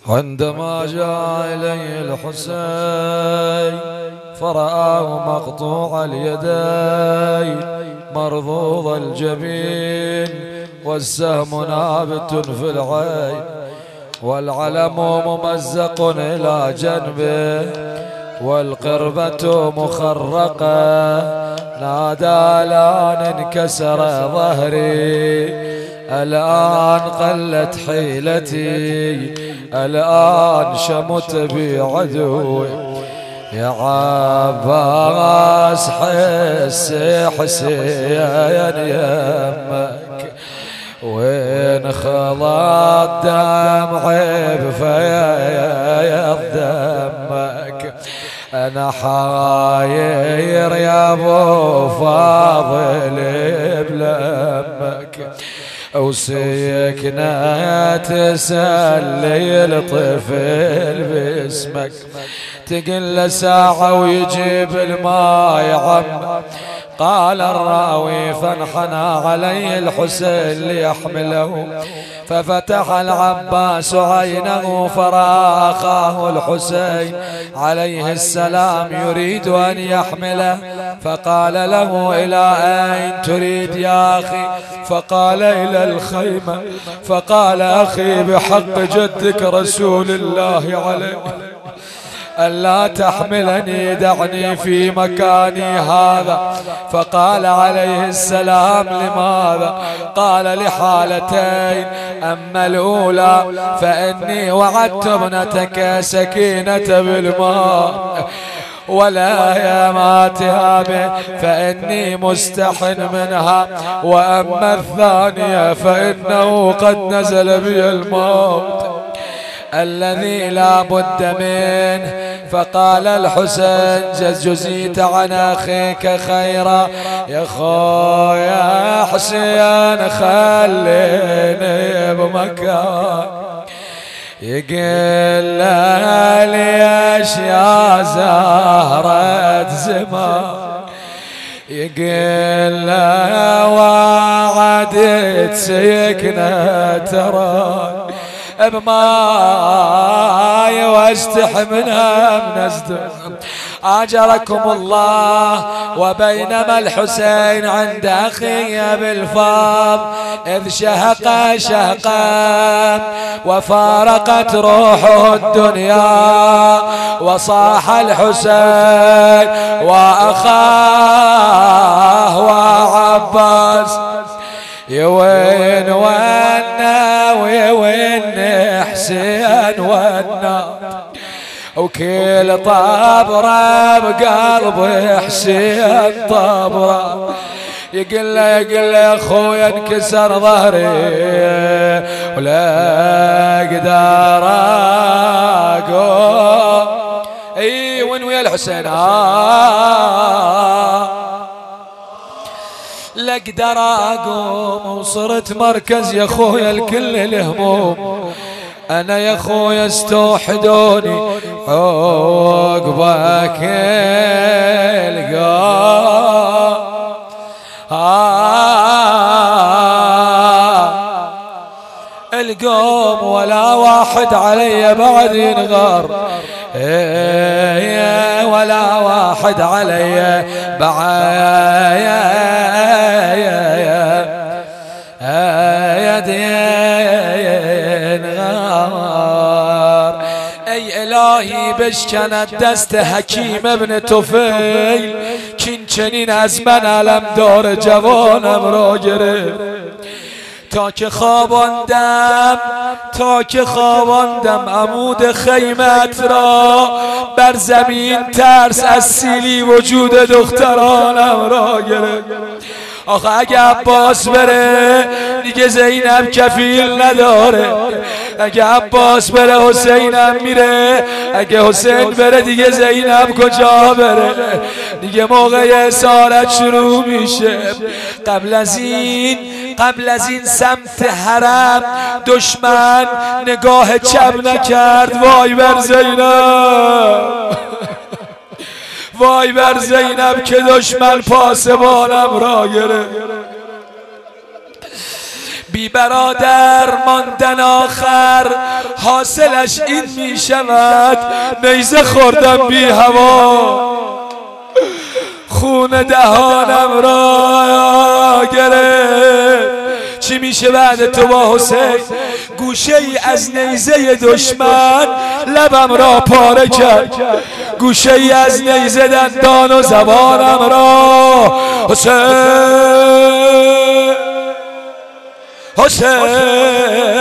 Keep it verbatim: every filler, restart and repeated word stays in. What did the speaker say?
عندما جاء إليه الحسين فرآه مقطوع اليدين مرضوض الجبين والسهم نابت في العين والعلم ممزق إلى جنبه والقربة مخرقة، نادى الآن انكسر ظهري، الآن قلت حيلتي، الآن شمت بي عدوي. يا عباس حسي حسين يمك وين خلط دمعي بفيض دمك، أنا حاير يا أبو فاضل بلمك، وسيكنا تسلي الطفل باسمك، تقل ساعة ويجيب الماء يا عم. قال الراوي فانحنى عليه الحسين ليحمله، ففتح العباس عينه فرأى أخاه الحسين عليه السلام يريد أن يحمله، فقال له إلى أين تريد يا أخي؟ فقال إلى الخيمة. فقال أخي بحق جدك رسول الله عليه ألا تحملني، دعني في مكاني هذا. فقال عليه السلام لماذا؟ قال لحالتين، أما الأولى فإني وعدت ابنتك سكينة بالماء، ولا يماتها به فإني مستحن منها، وأما الثانية فإنه قد نزل بي الموت الذي لا بد منه. فقال الحسين جزيت عن أخيك خيرا يا خويا حسين، خليني بمكان. يقول له ليش يا زهرة زمان، يقول له وعدت سيكنة ترى بماي واستح منها منزد. أجركم الله. وبينما الحسين عند أخيه بالفاض إذ شهق شهقا وفارقت روحه الدنيا، وصاح الحسين وأخاه وعباس يوين ونا ويوين حسين ونا، وكل طبرة بقلب حسين طبرة. يقول له يقول له يا خويا انكسر ظهري ولا اقدر اقوم. اي وين ويا الحسين آه لا اقدر اقوم، وصرت مركز يا خويا الكل الهموم. انا يا خويا استوحدوني عقبك القوم آه القوم، ولا واحد علي بعد ينغار، إيه ولا واحد علي بعد ينغار. اي الهی بشکند دست حکیم ابن طفیل، کین چنین از من علم دار جوانم را گرفت. تا که خواباندم تا که خواباندم عمود خیمت را، بر زمین ترس از سیلی وجود دخترانم را گرفت. آخه اگه عباس بره دیگه زینب کفیل نداره، اگه عباس بره حسینم میره، اگه حسین بره دیگه زینب کجا بره؟ دیگه موقع اسارت شروع میشه. قبل از این قبل از این سمت حرم دشمن نگاه چپ نکرد. وای بر زینب، وای بر زینب که دشمن پاسبانم را گرفت. بی برادر ماندن آخر حاصلش این می شود نیزه خوردم بی هوا، خون دهانم را گرفت. چی میشه بعد تو با حسین؟ گوشه ای از نیزه دشمن لبم را پاره کرد، گوشه ای از نیزه دندان و زبانم را. حسین حسین